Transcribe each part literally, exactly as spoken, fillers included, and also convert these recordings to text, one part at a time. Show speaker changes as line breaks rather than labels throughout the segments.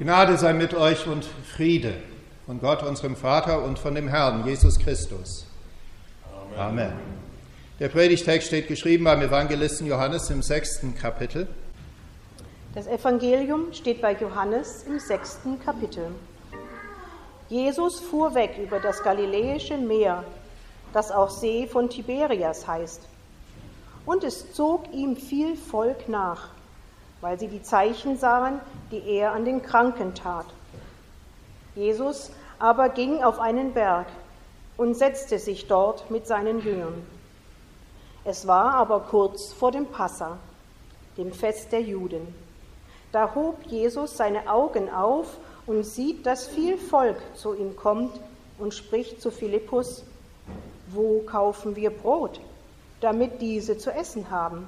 Gnade sei mit euch und Friede von Gott, unserem Vater, und von dem Herrn Jesus Christus. Amen. Amen. Der Predigtext steht geschrieben beim Evangelisten Johannes im sechsten Kapitel.
Das Evangelium steht bei Johannes im sechsten Kapitel. Jesus fuhr weg über das Galiläische Meer, das auch See von Tiberias heißt. Und es zog ihm viel Volk nach, weil sie die Zeichen sahen, die er an den Kranken tat. Jesus aber ging auf einen Berg und setzte sich dort mit seinen Jüngern. Es war aber kurz vor dem Passa, dem Fest der Juden. Da hob Jesus seine Augen auf und sieht, dass viel Volk zu ihm kommt und spricht zu Philippus: Wo kaufen wir Brot, damit diese zu essen haben?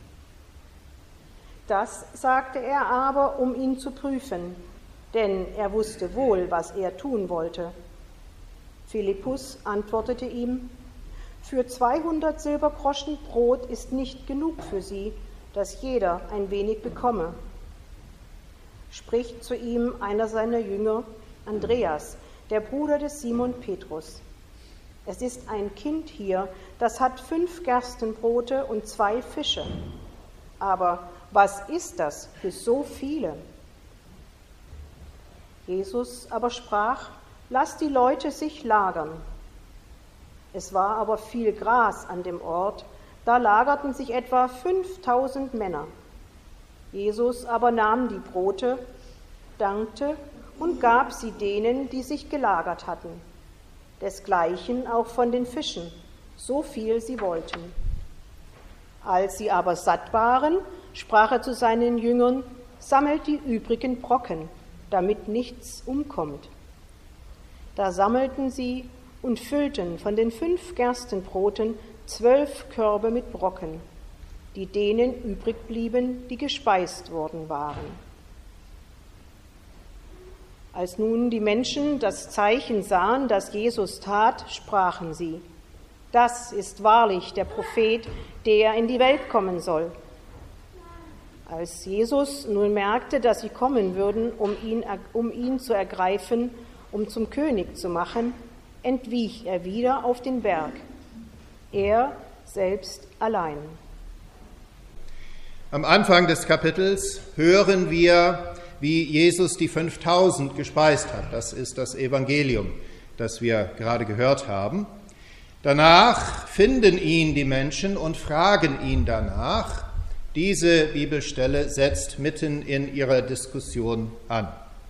Das sagte er aber, um ihn zu prüfen, denn er wusste wohl, was er tun wollte. Philippus antwortete ihm: Für zweihundert Silbergroschen Brot ist nicht genug für sie, dass jeder ein wenig bekomme. Spricht zu ihm einer seiner Jünger, Andreas, der Bruder des Simon Petrus: Es ist ein Kind hier, das hat fünf Gerstenbrote und zwei Fische. Aber was ist das für so viele? Jesus aber sprach: Lasst die Leute sich lagern. Es war aber viel Gras an dem Ort, da lagerten sich etwa fünftausend Männer. Jesus aber nahm die Brote, dankte und gab sie denen, die sich gelagert hatten. Desgleichen auch von den Fischen, so viel sie wollten. Als sie aber satt waren, sprach er zu seinen Jüngern: Sammelt die übrigen Brocken, damit nichts umkommt. Da sammelten sie und füllten von den fünf Gerstenbroten zwölf Körbe mit Brocken, die denen übrig blieben, die gespeist worden waren. Als nun die Menschen das Zeichen sahen, das Jesus tat, sprachen sie: Das ist wahrlich der Prophet, der in die Welt kommen soll. Als Jesus nun merkte, dass sie kommen würden, um ihn, um ihn zu ergreifen, um zum König zu machen, entwich er wieder auf den Berg, er selbst allein.
Am Anfang des Kapitels hören wir, wie Jesus die fünftausend gespeist hat. Das ist das Evangelium, das wir gerade gehört haben. Danach finden ihn die Menschen und fragen ihn danach. Diese Bibelstelle setzt mitten in ihrer Diskussion an.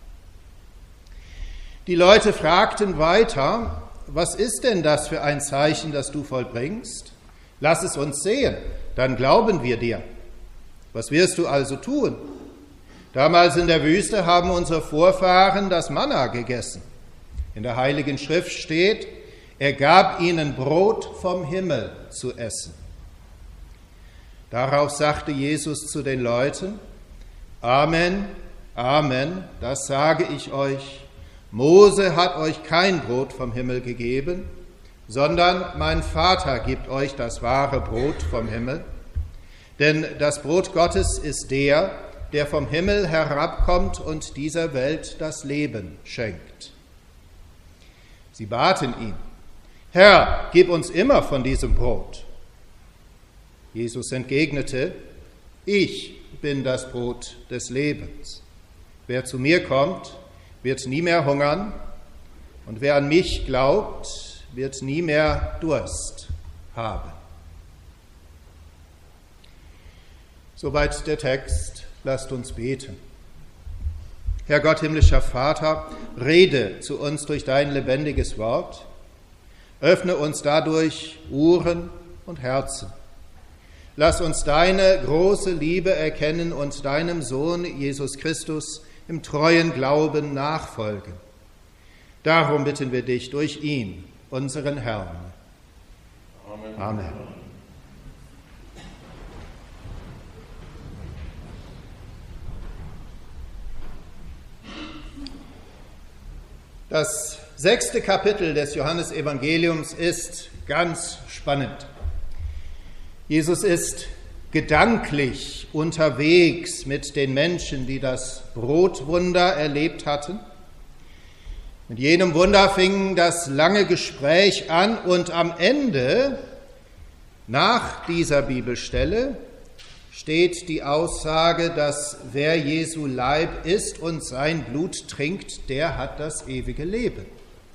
Die Leute fragten weiter: Was ist denn das für ein Zeichen, das du vollbringst? Lass es uns sehen, dann glauben wir dir. Was wirst du also tun? Damals in der Wüste haben unsere Vorfahren das Manna gegessen. In der Heiligen Schrift steht: Er gab ihnen Brot vom Himmel zu essen. Darauf sagte Jesus zu den Leuten: Amen, Amen, das sage ich euch. Mose hat euch kein Brot vom Himmel gegeben, sondern mein Vater gibt euch das wahre Brot vom Himmel. Denn das Brot Gottes ist der, der vom Himmel herabkommt und dieser Welt das Leben schenkt. Sie baten ihn: Herr, gib uns immer von diesem Brot. Jesus entgegnete: Ich bin das Brot des Lebens. Wer zu mir kommt, wird nie mehr hungern, und wer an mich glaubt, wird nie mehr Durst haben. Soweit der Text. Lasst uns beten. Herr Gott, himmlischer Vater, rede zu uns durch dein lebendiges Wort. Öffne uns dadurch Ohren und Herzen. Lass uns deine große Liebe erkennen und deinem Sohn Jesus Christus im treuen Glauben nachfolgen. Darum bitten wir dich durch ihn, unseren Herrn. Amen. Amen. Das sechste Kapitel des Johannesevangeliums ist ganz spannend. Jesus ist gedanklich unterwegs mit den Menschen, die das Brotwunder erlebt hatten. Mit jenem Wunder fing das lange Gespräch an und am Ende, nach dieser Bibelstelle, steht die Aussage, dass wer Jesu Leib isst und sein Blut trinkt, der hat das ewige Leben.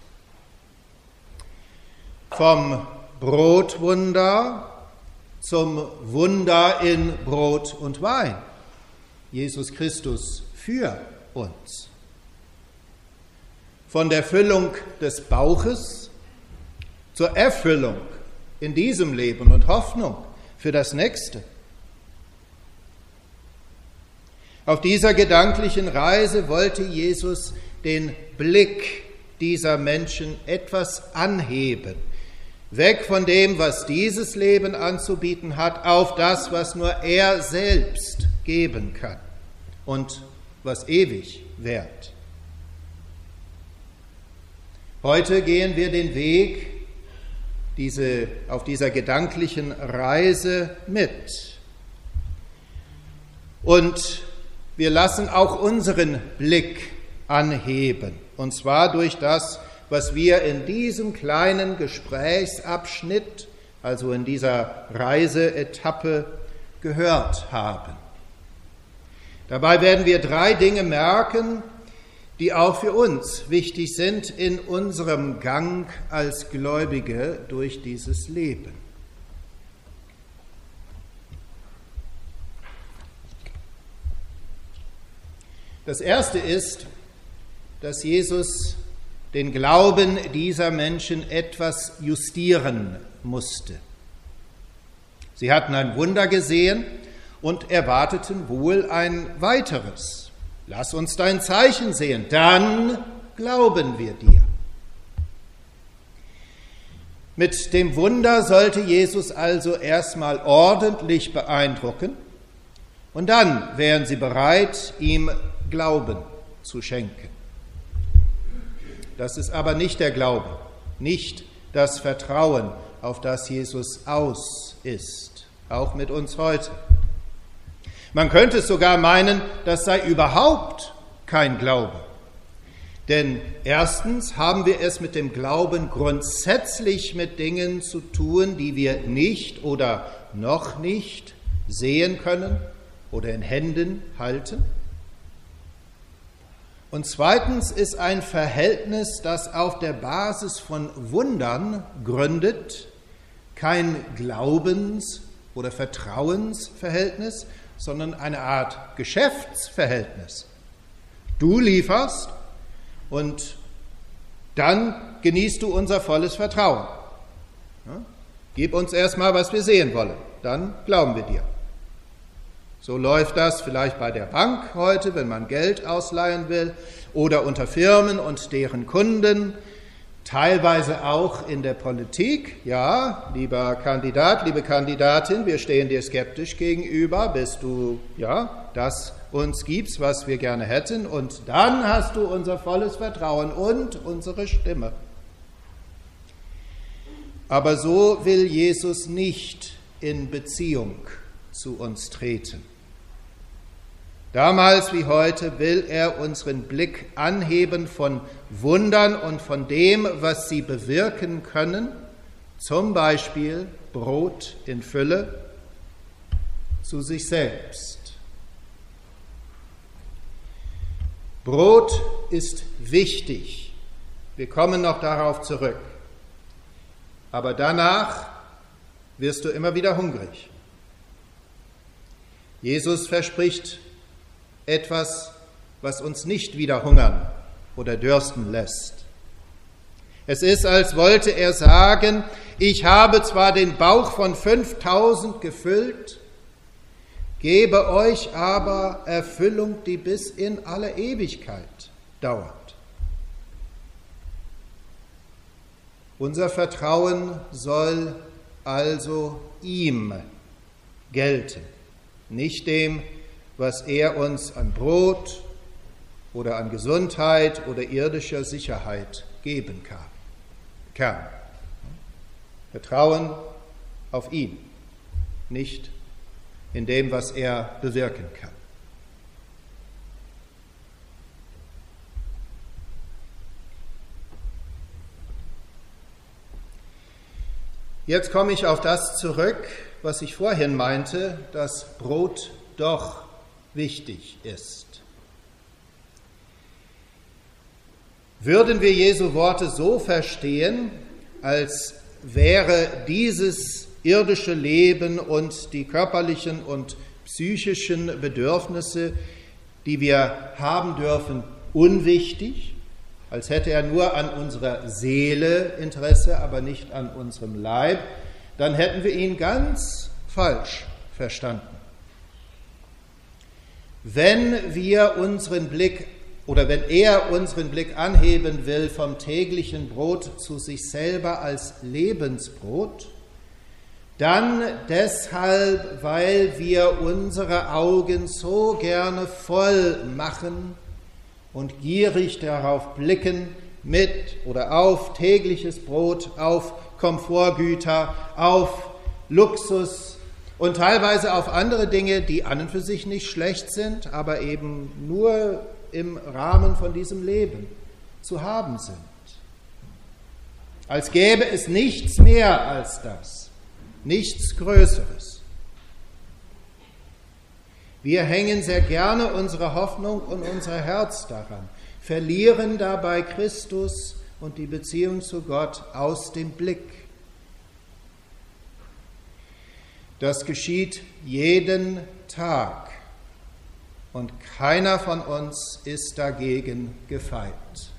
Vom Brotwunder zum Wunder in Brot und Wein. Jesus Christus für uns. Von der Füllung des Bauches zur Erfüllung in diesem Leben und Hoffnung für das Nächste. Auf dieser gedanklichen Reise wollte Jesus den Blick dieser Menschen etwas anheben. Weg von dem, was dieses Leben anzubieten hat, auf das, was nur er selbst geben kann und was ewig währt. Heute gehen wir den Weg diese, auf dieser gedanklichen Reise mit. Und wir lassen auch unseren Blick anheben, und zwar durch das, was wir in diesem kleinen Gesprächsabschnitt, also in dieser Reiseetappe, gehört haben. Dabei werden wir drei Dinge merken, die auch für uns wichtig sind in unserem Gang als Gläubige durch dieses Leben. Das erste ist, dass Jesus den Glauben dieser Menschen etwas justieren musste. Sie hatten ein Wunder gesehen und erwarteten wohl ein weiteres. Lass uns dein Zeichen sehen, dann glauben wir dir. Mit dem Wunder sollte Jesus also erstmal ordentlich beeindrucken und dann wären sie bereit, ihm Glauben zu schenken. Das ist aber nicht der Glaube, nicht das Vertrauen, auf das Jesus aus ist, auch mit uns heute. Man könnte sogar meinen, das sei überhaupt kein Glaube. Denn erstens haben wir es mit dem Glauben grundsätzlich mit Dingen zu tun, die wir nicht oder noch nicht sehen können oder in Händen halten. Und zweitens ist ein Verhältnis, das auf der Basis von Wundern gründet, kein Glaubens- oder Vertrauensverhältnis, sondern eine Art Geschäftsverhältnis. Du lieferst und dann genießt du unser volles Vertrauen. Ja? Gib uns erstmal, was wir sehen wollen, dann glauben wir dir. So läuft das vielleicht bei der Bank heute, wenn man Geld ausleihen will, oder unter Firmen und deren Kunden, teilweise auch in der Politik. Ja, lieber Kandidat, liebe Kandidatin, wir stehen dir skeptisch gegenüber, bis du ja das uns gibst, was wir gerne hätten, und dann hast du unser volles Vertrauen und unsere Stimme. Aber so will Jesus nicht in Beziehung zu uns treten. Damals wie heute will er unseren Blick anheben von Wundern und von dem, was sie bewirken können, zum Beispiel Brot in Fülle, zu sich selbst. Brot ist wichtig. Wir kommen noch darauf zurück. Aber danach wirst du immer wieder hungrig. Jesus verspricht etwas, was uns nicht wieder hungern oder dürsten lässt. Es ist, als wollte er sagen, ich habe zwar den Bauch von fünftausend gefüllt, gebe euch aber Erfüllung, die bis in alle Ewigkeit dauert. Unser Vertrauen soll also ihm gelten, nicht dem, was er uns an Brot oder an Gesundheit oder irdischer Sicherheit geben kann. Vertrauen auf ihn, nicht in dem, was er bewirken kann. Jetzt komme ich auf das zurück, was ich vorhin meinte, dass Brot doch wichtig ist. Würden wir Jesu Worte so verstehen, als wäre dieses irdische Leben und die körperlichen und psychischen Bedürfnisse, die wir haben dürfen, unwichtig, als hätte er nur an unserer Seele Interesse, aber nicht an unserem Leib, dann hätten wir ihn ganz falsch verstanden. Wenn wir unseren Blick oder wenn er unseren Blick anheben will vom täglichen Brot zu sich selber als Lebensbrot, dann deshalb, weil wir unsere Augen so gerne voll machen und gierig darauf blicken, mit oder auf tägliches Brot, auf Komfortgüter, auf Luxus und teilweise auf andere Dinge, die an und für sich nicht schlecht sind, aber eben nur im Rahmen von diesem Leben zu haben sind. Als gäbe es nichts mehr als das, nichts Größeres. Wir hängen sehr gerne unsere Hoffnung und unser Herz daran, verlieren dabei Christus und die Beziehung zu Gott aus dem Blick. Das geschieht jeden Tag und keiner von uns ist dagegen gefeit.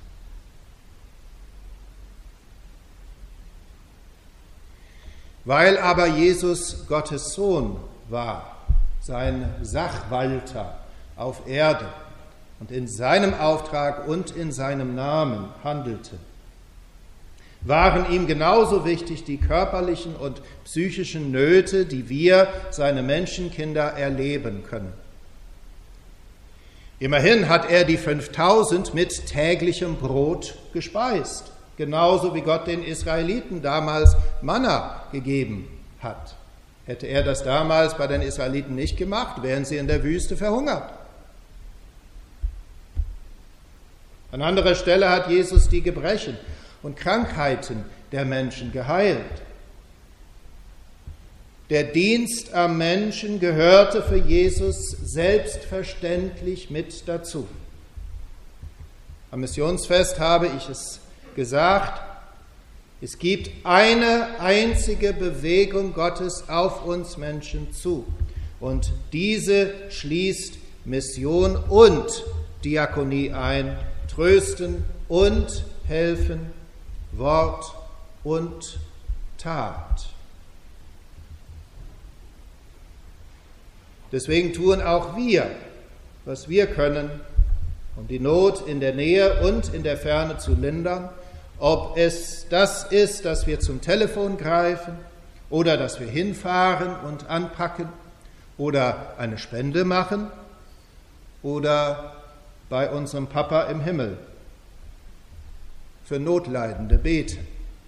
Weil aber Jesus Gottes Sohn war, sein Sachwalter auf Erde und in seinem Auftrag und in seinem Namen handelte, waren ihm genauso wichtig die körperlichen und psychischen Nöte, die wir, seine Menschenkinder, erleben können. Immerhin hat er die fünftausend mit täglichem Brot gespeist, genauso wie Gott den Israeliten damals Manna gegeben hat. Hätte er das damals bei den Israeliten nicht gemacht, wären sie in der Wüste verhungert. An anderer Stelle hat Jesus die Gebrechen und Krankheiten der Menschen geheilt. Der Dienst am Menschen gehörte für Jesus selbstverständlich mit dazu. Am Missionsfest habe ich es gesagt, es gibt eine einzige Bewegung Gottes auf uns Menschen zu. Und diese schließt Mission und Diakonie ein, trösten und helfen, Wort und Tat. Deswegen tun auch wir, was wir können, um die Not in der Nähe und in der Ferne zu lindern, ob es das ist, dass wir zum Telefon greifen oder dass wir hinfahren und anpacken oder eine Spende machen oder bei unserem Papa im Himmel für Notleidende beten.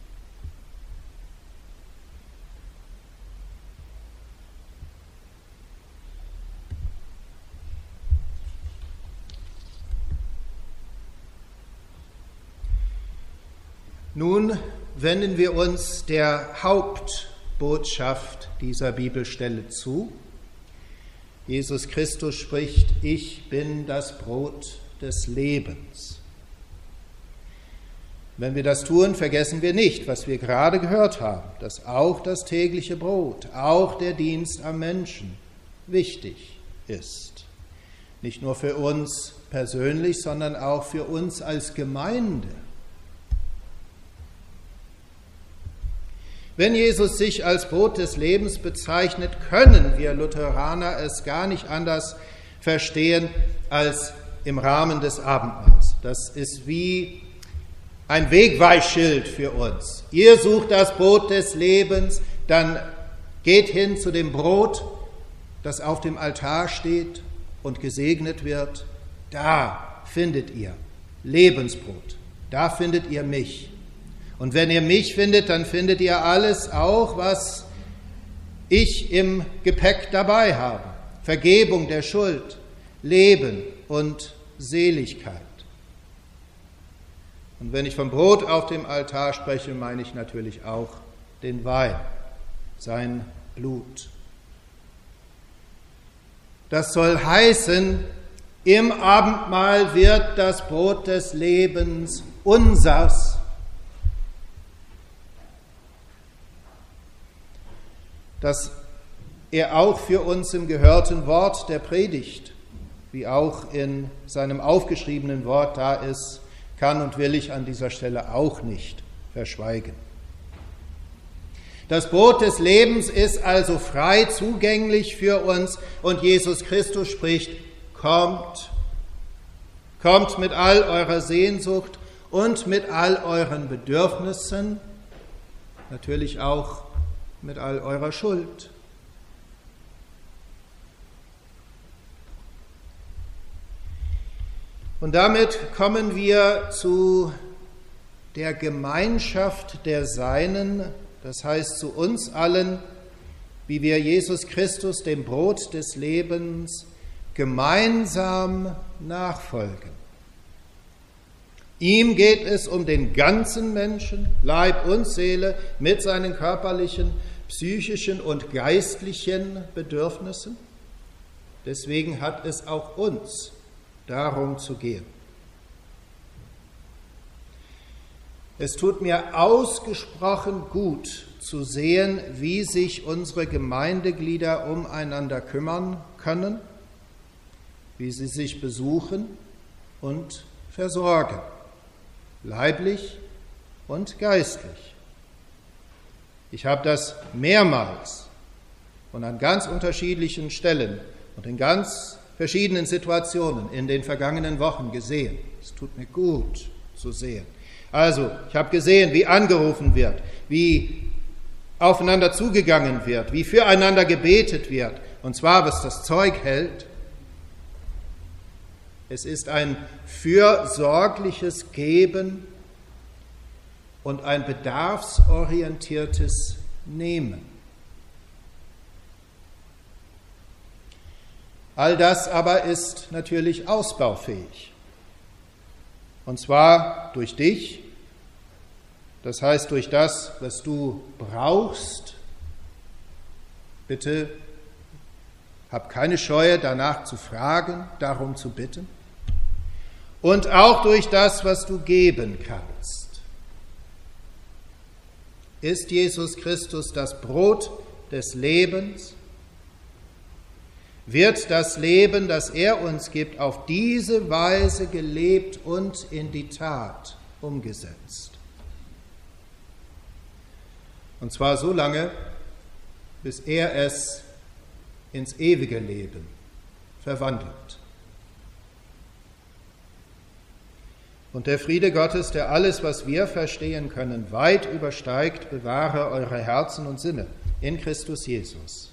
Nun wenden wir uns der Hauptbotschaft dieser Bibelstelle zu. Jesus Christus spricht: Ich bin das Brot des Lebens. Wenn wir das tun, vergessen wir nicht, was wir gerade gehört haben, dass auch das tägliche Brot, auch der Dienst am Menschen wichtig ist. Nicht nur für uns persönlich, sondern auch für uns als Gemeinde. Wenn Jesus sich als Brot des Lebens bezeichnet, können wir Lutheraner es gar nicht anders verstehen als im Rahmen des Abendmahls. Das ist wie ein Wegweisschild für uns. Ihr sucht das Brot des Lebens, dann geht hin zu dem Brot, das auf dem Altar steht und gesegnet wird. Da findet ihr Lebensbrot, da findet ihr mich. Und wenn ihr mich findet, dann findet ihr alles auch, was ich im Gepäck dabei habe. Vergebung der Schuld, Leben und Seligkeit. Und wenn ich vom Brot auf dem Altar spreche, meine ich natürlich auch den Wein, sein Blut. Das soll heißen, im Abendmahl wird das Brot des Lebens unsers. Dass er auch für uns im gehörten Wort der Predigt, wie auch in seinem aufgeschriebenen Wort da ist, kann und will ich an dieser Stelle auch nicht verschweigen. Das Brot des Lebens ist also frei zugänglich für uns und Jesus Christus spricht, kommt, kommt mit all eurer Sehnsucht und mit all euren Bedürfnissen, natürlich auch mit all eurer Schuld. Und damit kommen wir zu der Gemeinschaft der Seinen, das heißt zu uns allen, wie wir Jesus Christus, dem Brot des Lebens, gemeinsam nachfolgen. Ihm geht es um den ganzen Menschen, Leib und Seele, mit seinen körperlichen, psychischen und geistlichen Bedürfnissen. Deswegen hat es auch uns darum zu gehen. Es tut mir ausgesprochen gut zu sehen, wie sich unsere Gemeindeglieder umeinander kümmern können, wie sie sich besuchen und versorgen, leiblich und geistlich. Ich habe das mehrmals und an ganz unterschiedlichen Stellen und in ganz verschiedenen Situationen in den vergangenen Wochen gesehen. Es tut mir gut zu sehen. Also, ich habe gesehen, wie angerufen wird, wie aufeinander zugegangen wird, wie füreinander gebetet wird, und zwar, was das Zeug hält. Es ist ein fürsorgliches Geben und ein bedarfsorientiertes Nehmen. All das aber ist natürlich ausbaufähig. Und zwar durch dich, das heißt durch das, was du brauchst. Bitte hab keine Scheue, danach zu fragen, darum zu bitten. Und auch durch das, was du geben kannst. Ist Jesus Christus das Brot des Lebens? Wird das Leben, das er uns gibt, auf diese Weise gelebt und in die Tat umgesetzt? Und zwar so lange, bis er es ins ewige Leben verwandelt. Und der Friede Gottes, der alles, was wir verstehen können, weit übersteigt, bewahre eure Herzen und Sinne in Christus Jesus.